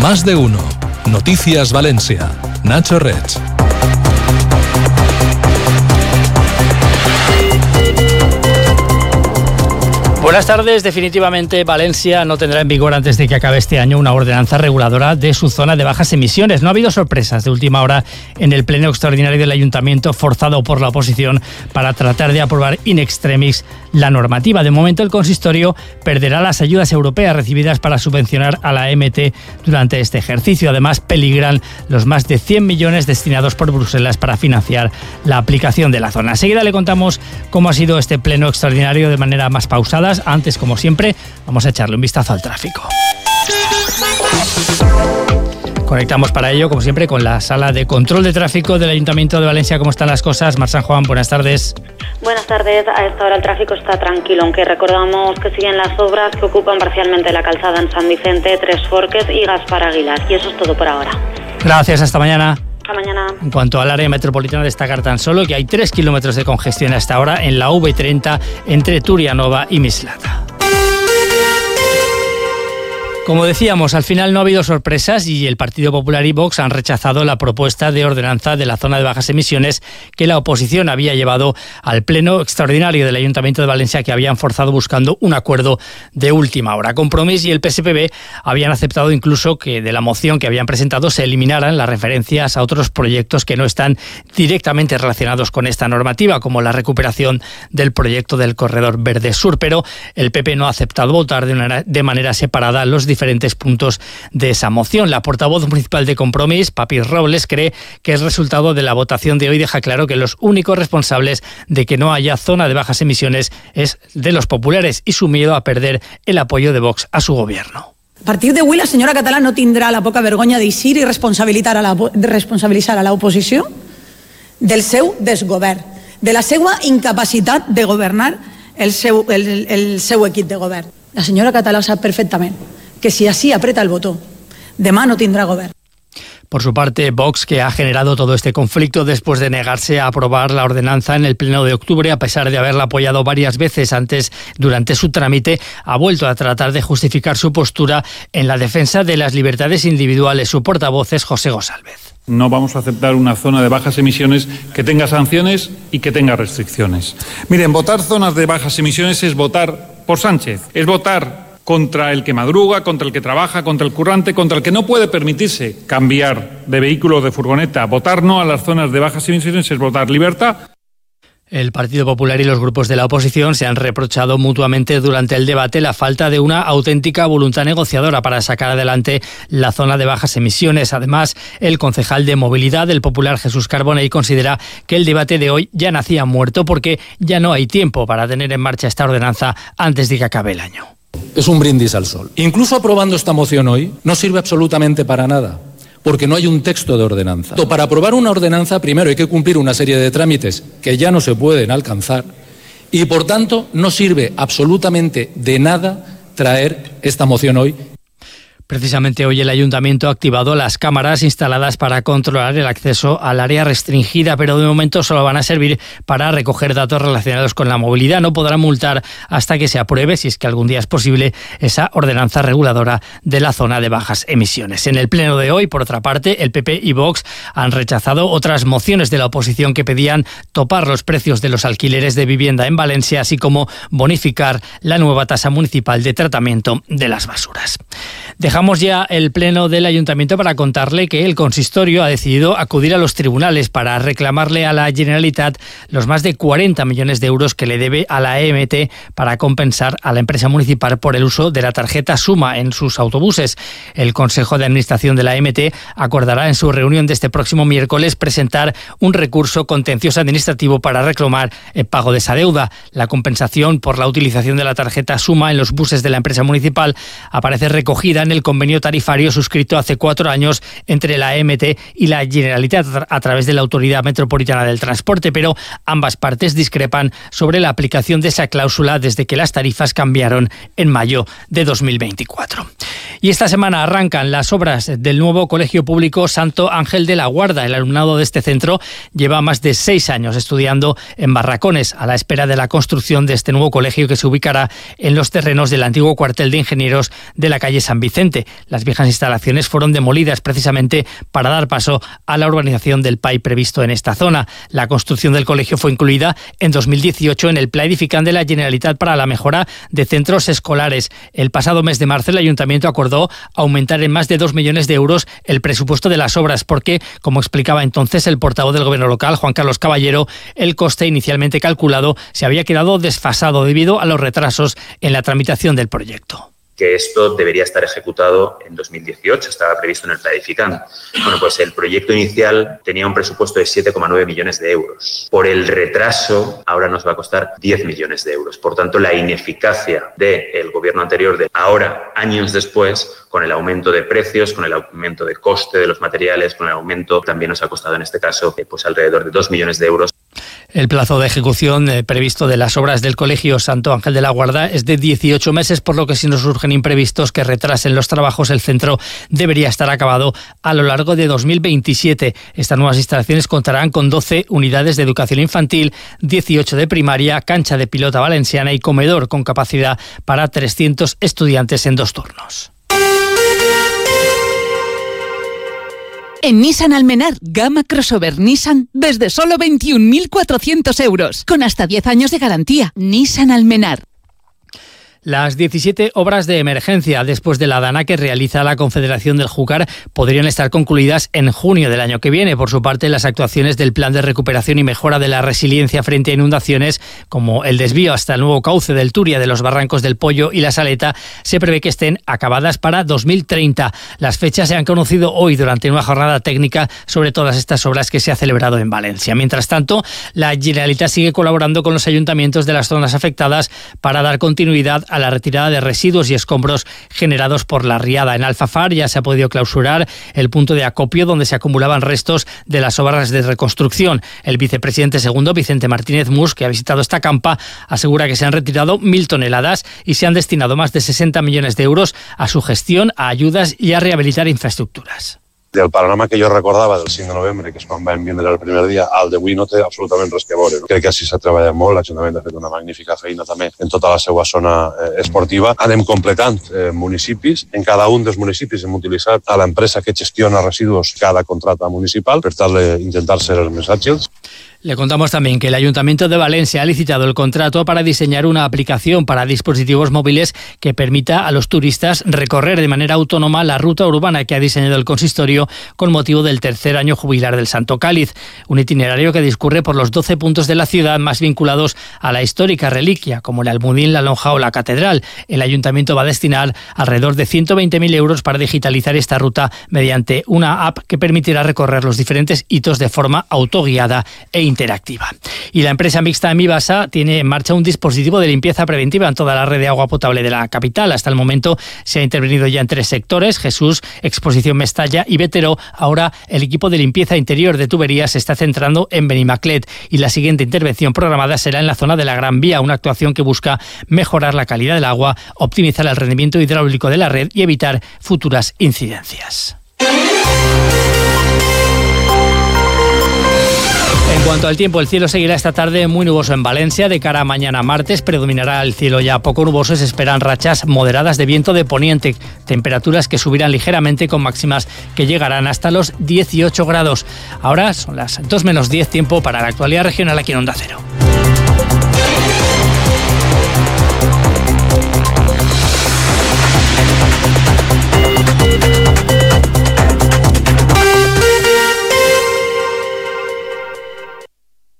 Más de uno. Noticias Valencia. Nacho Rech. Buenas tardes. Definitivamente Valencia no tendrá en vigor antes de que acabe este año una ordenanza reguladora de su zona de bajas emisiones. No ha habido sorpresas de última hora en el pleno extraordinario del Ayuntamiento, forzado por la oposición para tratar de aprobar in extremis la normativa. De momento el consistorio perderá las ayudas europeas recibidas para subvencionar a la MT durante este ejercicio. Además, peligran los más de 100 millones destinados por Bruselas para financiar la aplicación de la zona. Enseguida le contamos cómo ha sido este pleno extraordinario de manera más pausada. Antes, como siempre, vamos a echarle un vistazo al tráfico. Conectamos para ello, como siempre, con la sala de control de tráfico del Ayuntamiento de Valencia. ¿Cómo están las cosas? Mar San Juan, buenas tardes. Buenas tardes. A esta hora el tráfico está tranquilo, aunque recordamos que siguen las obras que ocupan parcialmente la calzada en San Vicente, Tres Forques y Gaspar Aguilar. Y eso es todo por ahora. Gracias, hasta mañana. Hasta mañana. En cuanto al área metropolitana, destacar tan solo que hay 3 kilómetros de congestión hasta ahora en la V30 entre Turianova y Mislata. Como decíamos, al final no ha habido sorpresas y el Partido Popular y Vox han rechazado la propuesta de ordenanza de la zona de bajas emisiones que la oposición había llevado al pleno extraordinario del Ayuntamiento de Valencia, que habían forzado buscando un acuerdo de última hora. Compromís y el PSPB habían aceptado incluso que de la moción que habían presentado se eliminaran las referencias a otros proyectos que no están directamente relacionados con esta normativa, como la recuperación del proyecto del Corredor Verde Sur. Pero el PP no ha aceptado votar de manera separada los diferentes puntos de esa moción. La portavoz municipal de Compromís, Papi Robles, cree que el resultado de la votación de hoy deja claro que los únicos responsables de que no haya zona de bajas emisiones es de los populares y su miedo a perder el apoyo de Vox a su gobierno. A partir d'avui la senyora Català no tindrà la poca vergonya d'eixir i responsabilitzar a la oposició del seu desgovern, de la seva incapacitat de governar el seu equip de govern. La senyora Català sap perfectament que si así aprieta el botón, demà no tindrà govern. Por su parte, Vox, que ha generado todo este conflicto después de negarse a aprobar la ordenanza en el pleno de octubre, a pesar de haberla apoyado varias veces antes durante su trámite, ha vuelto a tratar de justificar su postura en la defensa de las libertades individuales. Su portavoz es José González. No vamos a aceptar una zona de bajas emisiones que tenga sanciones y que tenga restricciones. Miren, votar zonas de bajas emisiones es votar por Sánchez, es votar contra el que madruga, contra el que trabaja, contra el currante, contra el que no puede permitirse cambiar de vehículo o de furgoneta. Votar no a las zonas de bajas emisiones es votar libertad. El Partido Popular y los grupos de la oposición se han reprochado mutuamente durante el debate la falta de una auténtica voluntad negociadora para sacar adelante la zona de bajas emisiones. Además, el concejal de Movilidad del Popular, Jesús Carbonell, considera que el debate de hoy ya nacía muerto porque ya no hay tiempo para tener en marcha esta ordenanza antes de que acabe el año. Es un brindis al sol. Incluso aprobando esta moción hoy no sirve absolutamente para nada, porque no hay un texto de ordenanza. Para aprobar una ordenanza, primero hay que cumplir una serie de trámites que ya no se pueden alcanzar y, por tanto, no sirve absolutamente de nada traer esta moción hoy. Precisamente hoy el Ayuntamiento ha activado las cámaras instaladas para controlar el acceso al área restringida, pero de momento solo van a servir para recoger datos relacionados con la movilidad. No podrán multar hasta que se apruebe, si es que algún día es posible, esa ordenanza reguladora de la zona de bajas emisiones. En el pleno de hoy, por otra parte, el PP y Vox han rechazado otras mociones de la oposición que pedían topar los precios de los alquileres de vivienda en Valencia, así como bonificar la nueva tasa municipal de tratamiento de las basuras. Dejamos ya el pleno del Ayuntamiento para contarle que el consistorio ha decidido acudir a los tribunales para reclamarle a la Generalitat los más de 40 millones de euros que le debe a la EMT para compensar a la empresa municipal por el uso de la tarjeta Suma en sus autobuses. El Consejo de Administración de la EMT acordará en su reunión de este próximo miércoles presentar un recurso contencioso administrativo para reclamar el pago de esa deuda. La compensación por la utilización de la tarjeta Suma en los buses de la empresa municipal aparece recogida en el convenio tarifario suscrito hace 4 años entre la EMT y la Generalitat a través de la Autoridad Metropolitana del Transporte, pero ambas partes discrepan sobre la aplicación de esa cláusula desde que las tarifas cambiaron en mayo de 2024. Y esta semana arrancan las obras del nuevo Colegio Público Santo Ángel de la Guarda. El alumnado de este centro lleva más de 6 años estudiando en barracones a la espera de la construcción de este nuevo colegio que se ubicará en los terrenos del antiguo cuartel de ingenieros de la calle San Vicente. 2020. Las viejas instalaciones fueron demolidas precisamente para dar paso a la urbanización del PAI previsto en esta zona. La construcción del colegio fue incluida en 2018 en el Pla Edificant de la Generalitat para la mejora de centros escolares. El pasado mes de marzo el Ayuntamiento acordó aumentar en más de 2 millones de euros el presupuesto de las obras porque, como explicaba entonces el portavoz del Gobierno local, Juan Carlos Caballero, el coste inicialmente calculado se había quedado desfasado debido a los retrasos en la tramitación del proyecto. Que esto debería estar ejecutado en 2018, estaba previsto en el Pla Edificant. Bueno, pues el proyecto inicial tenía un presupuesto de 7,9 millones de euros. Por el retraso, ahora nos va a costar 10 millones de euros. Por tanto, la ineficacia del gobierno anterior de ahora, años después, con el aumento de precios, con el aumento de coste de los materiales, con el aumento, también nos ha costado en este caso pues alrededor de 2 millones de euros. El plazo de ejecución previsto de las obras del Colegio Santo Ángel de la Guarda es de 18 meses, por lo que si no surgen imprevistos que retrasen los trabajos, el centro debería estar acabado a lo largo de 2027. Estas nuevas instalaciones contarán con 12 unidades de educación infantil, 18 de primaria, cancha de pilota valenciana y comedor con capacidad para 300 estudiantes en 2 turnos. En Nissan Almenar, gama crossover Nissan desde solo 21.400 euros, con hasta 10 años de garantía. Nissan Almenar. Las 17 obras de emergencia después de la dana que realiza la Confederación del Júcar podrían estar concluidas en junio del año que viene. Por su parte, las actuaciones del Plan de Recuperación y Mejora de la Resiliencia frente a inundaciones, como el desvío hasta el nuevo cauce del Turia de los Barrancos del Pollo y la Saleta, se prevé que estén acabadas para 2030. Las fechas se han conocido hoy durante una jornada técnica sobre todas estas obras que se ha celebrado en Valencia. Mientras tanto, la Generalitat sigue colaborando con los ayuntamientos de las zonas afectadas para dar continuidad a la retirada de residuos y escombros generados por la riada. En Alfafar ya se ha podido clausurar el punto de acopio donde se acumulaban restos de las obras de reconstrucción. El vicepresidente segundo, Vicente Martínez Mus, que ha visitado esta campa, asegura que se han retirado 1.000 toneladas y se han destinado más de 60 millones de euros a su gestión, a ayudas y a rehabilitar infraestructuras. Del panorama que jo recordava del 5 de novembre, que és quan vam vindre el primer dia, al d'avui no té absolutament res que veure. Crec que així s'ha treballat molt, l'Ajuntament ha fet una magnífica feina també en tota la seva zona esportiva. Anem completant municipis. En cada un dels municipis hem utilitzat a l'empresa que gestiona residus cada contrata municipal per tal d'intentar ser els més àgils. Le contamos también que el Ayuntamiento de Valencia ha licitado el contrato para diseñar una aplicación para dispositivos móviles que permita a los turistas recorrer de manera autónoma la ruta urbana que ha diseñado el consistorio con motivo del tercer año jubilar del Santo Cáliz. Un itinerario que discurre por los 12 puntos de la ciudad más vinculados a la histórica reliquia, como el Almudín, la Lonja o la Catedral. El Ayuntamiento va a destinar alrededor de 120.000 euros para digitalizar esta ruta mediante una app que permitirá recorrer los diferentes hitos de forma autoguiada e interactiva. Y la empresa mixta Mibasa tiene en marcha un dispositivo de limpieza preventiva en toda la red de agua potable de la capital. Hasta el momento se ha intervenido ya en 3 sectores: Jesús, Exposición Mestalla y Bétero. Ahora el equipo de limpieza interior de tuberías se está centrando en Benimaclet y la siguiente intervención programada será en la zona de la Gran Vía, una actuación que busca mejorar la calidad del agua, optimizar el rendimiento hidráulico de la red y evitar futuras incidencias. En cuanto al tiempo, el cielo seguirá esta tarde muy nuboso en Valencia. De cara a mañana martes predominará el cielo ya poco nuboso y se esperan rachas moderadas de viento de poniente. Temperaturas que subirán ligeramente con máximas que llegarán hasta los 18 grados. Ahora son las 2 menos 10, tiempo para la actualidad regional aquí en Onda Cero.